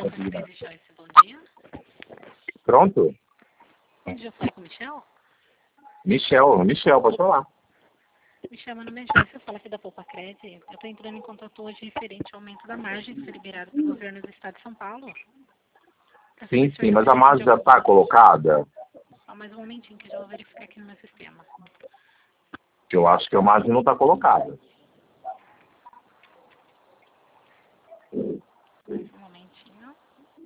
Pedro Joyce, bom dia. Pronto? Já falei com o Michel? Michel, pode falar. Michel, meu nome é Joyce, eu falo aqui da Poupa Cred. Eu estou entrando em contato hoje referente ao aumento da margem que foi liberado pelo governo do estado de São Paulo. Sim, mas a margem já está colocada? Só mais um momentinho que eu já vou verificar aqui no meu sistema. Eu acho que a margem não está colocada. Mais um momentinho.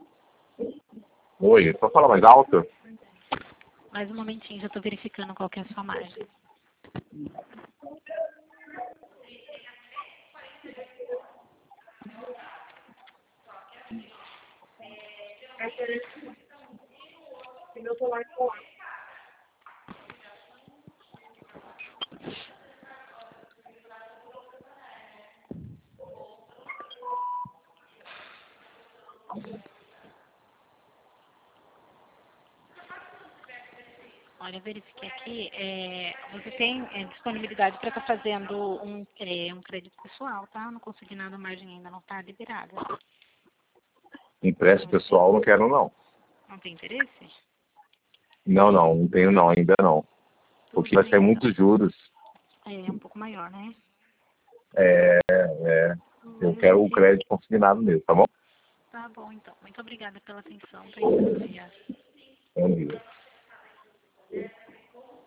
Oi, pode falar mais alto? Mais um momentinho, já estou verificando qual que é a sua margem. Olha, eu verifiquei aqui, você tem disponibilidade para estar fazendo um crédito pessoal, tá? Não consegui nada, a margem ainda não está liberada. Empréstimo pessoal não quero não. Não tem interesse? Não tenho não, ainda não. Porque vai ser muitos juros. É um pouco maior, né? Eu quero o crédito consignado mesmo, tá bom? Tá bom, então. Muito obrigada pela atenção. Tenha um bom dia. Bom dia.